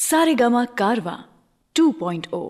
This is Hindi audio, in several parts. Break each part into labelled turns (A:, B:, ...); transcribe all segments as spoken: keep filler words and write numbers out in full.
A: सारेगामा कारवा टू पॉइंट ओ।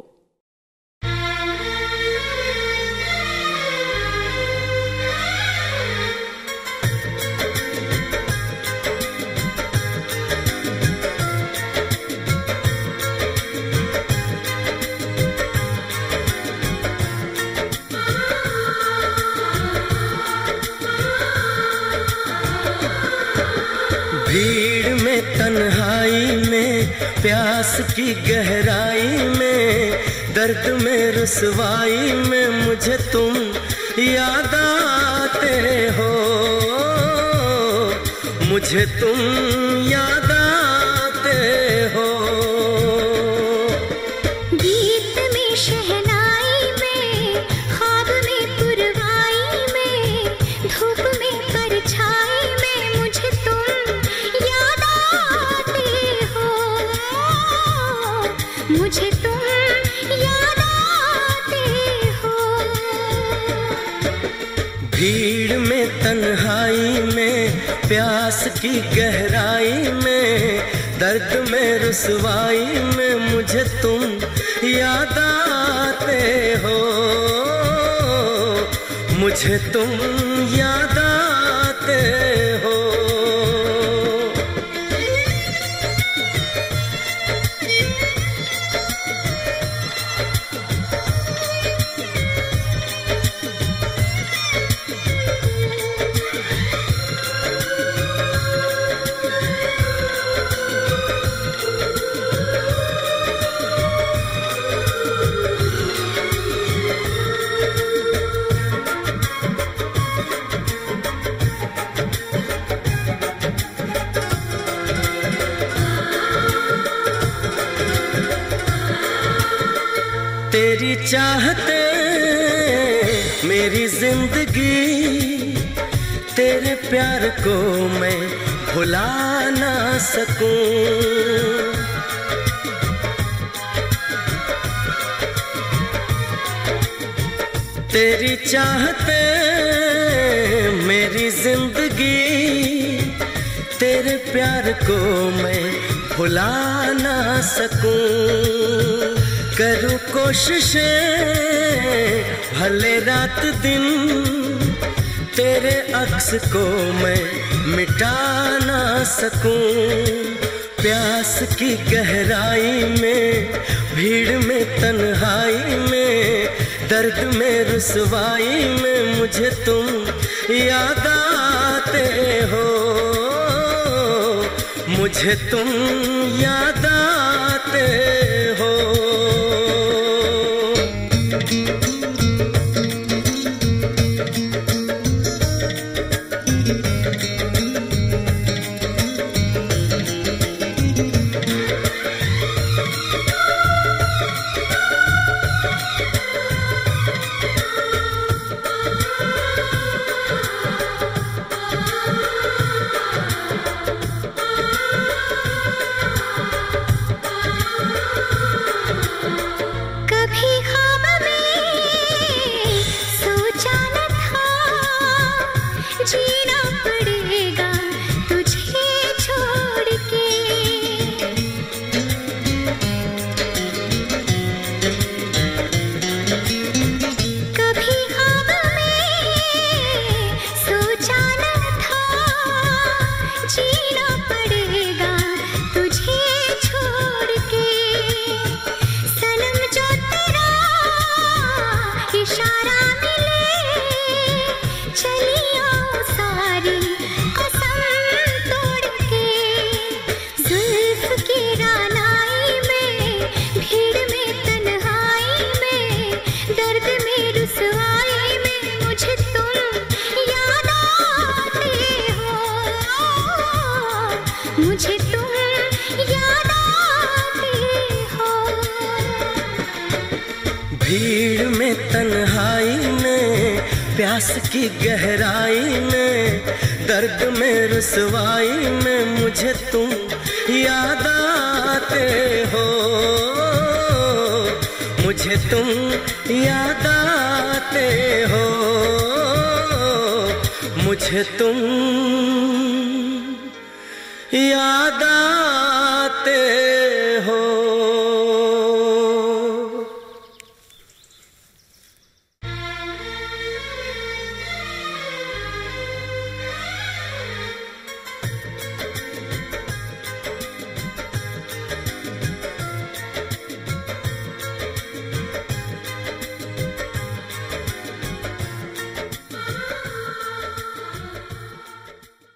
B: भीड़ में तन्हाई में प्यास की गहराई में दर्द में रुसवाई में मुझे तुम याद आते हो, मुझे तुम याद आते हो।
C: गीत में शहनाई में ख्वाब में पुरवाई में धूप में परछाई में मुझे तुम याद आते हो, मुझे तुम याद आते हो।
B: भीड़ में तन्हाई में प्यास की गहराई में दर्द में रुसवाई में मुझे तुम याद आते हो, मुझे तुम याद आते हो। तेरी चाहते मेरी जिंदगी, तेरे प्यार को मैं भुला ना सकूं। तेरी चाहते मेरी जिंदगी, तेरे प्यार को मैं भुला ना सकूं। करूं कोशिशें भले रात दिन, तेरे अक्स को मैं मिटा ना सकूं। प्यास की गहराई में भीड़ में तन्हाई में दर्द में रुसवाई में मुझे तुम याद आते हो, मुझे तुम याद आते हो।
C: जीना पड़ेगा तुझे छोड़ के, कभी ख्वाब में सोचा न था जीना पड़ेगा तुझे छोड़ के। सनम जो तेरा इशारा मिले चली सारी कसम तोड़ के। जुल्फ की रानाई में भीड़ में तन्हाई में दर्द में रुसवाई में मुझे तुम याद आते हो, मुझे तुम याद आते हो।
B: भीड़ में तन्हाई में प्यास की गहराई में दर्द में रुसवाई में मुझे तुम याद आते हो, मुझे तुम याद आते हो, मुझे तुम याद आते